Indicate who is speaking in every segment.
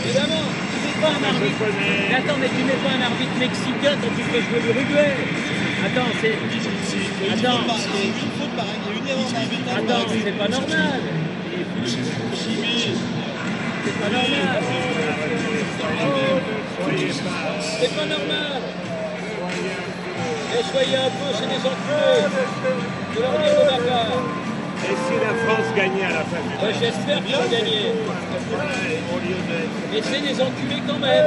Speaker 1: Évidemment, tu mets pas un arbitre. Mais attends, mais tu mets pas un arbitre mexicain quand tu fais jouer l'Uruguay. Attends, c'est. Attends.
Speaker 2: Il y a une faute pareil, il y a une erreur d'arbitrage.
Speaker 1: Attends, c'est pas normal. C'est pas normal. C'est pas normal. Et soyez un peu, c'est des enculés. Je leur dis au Dakar.
Speaker 3: Et si la France gagnait à la fin du match?
Speaker 1: J'espère qu'ils vont gagner. Mais c'est des enculés quand même.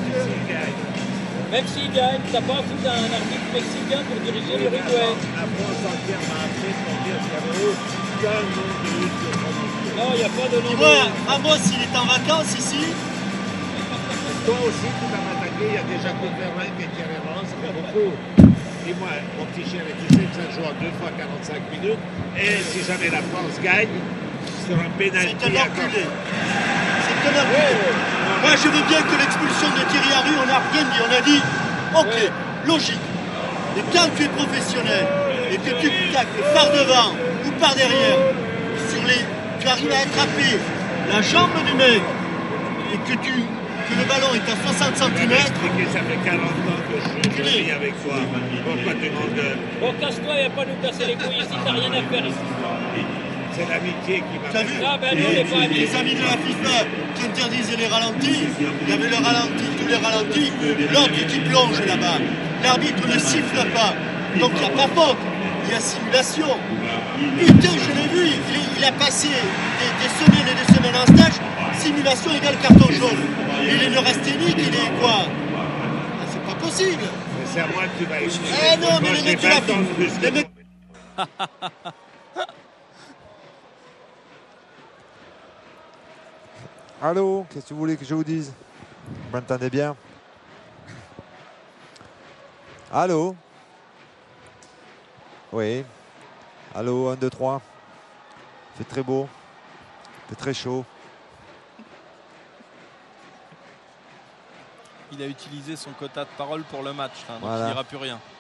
Speaker 1: Même s'ils gagnent, t'as pas à foutre un arbitre mexicain pour diriger l'Uruguay.
Speaker 3: La France entière m'a appelé pour dire qu'il n'y avait aucun nom de lutte de promotion.
Speaker 1: Non, il n'y a pas de nom de
Speaker 2: Voilà, Ramos, il est en vacances ici.
Speaker 3: Toi aussi, tu vas m'attaquer. Il y a déjà Couperrin qui est Thierry Roland, ça fait beaucoup. Et moi, mon petit chien, tu sais que ça joue en 2 fois 45 minutes. Et si jamais la France gagne, sur un pénalty.
Speaker 2: C'est un enculé. C'est un enculé. Moi, je veux bien que l'expulsion de Thierry Henry, on n'a rien dit. On a dit, ok, logique. Et quand tu es professionnel et que tu tacles par devant ou par derrière, tu arrives à attraper la jambe du mec et que le ballon est à 60 cm.
Speaker 3: Ça fait 40 ans que je vis avec toi. Pourquoi tu m'engueules?
Speaker 1: Bon, casse-toi, il n'y a pas de nous casser les couilles ici, t'as rien à faire ici.
Speaker 3: C'est l'amitié qui m'a
Speaker 2: T'as vu
Speaker 1: Ah ben nous, on n'est pas amis.
Speaker 2: les amis de la FIFA qui interdisaient les ralentis, il y avait le ralenti, tous les ralentis, l'autre qui plonge là-bas. L'arbitre ne siffle pas, donc il n'y a pas faute, il y a simulation. Putain, je l'ai vu, il a passé des semaines et des semaines en stage, simulation égale carton jaune. Il est neurasthénique, il est quoi? Ah, c'est pas possible.
Speaker 3: C'est à moi que tu vas expliquer.
Speaker 2: Eh non, mais
Speaker 3: Moi,
Speaker 2: les
Speaker 3: j'ai
Speaker 2: mecs de la
Speaker 3: 20 ans de plus
Speaker 2: FIFA,
Speaker 3: que
Speaker 2: les mecs...
Speaker 4: Allô, qu'est-ce que vous voulez que je vous dise? Vous m'entendez bien? Allô? Oui. Allô, 1, 2, 3. Il fait très beau. Il fait très chaud.
Speaker 5: Il a utilisé son quota de parole pour le match, hein, donc
Speaker 4: Voilà.
Speaker 5: il n'y aura plus rien.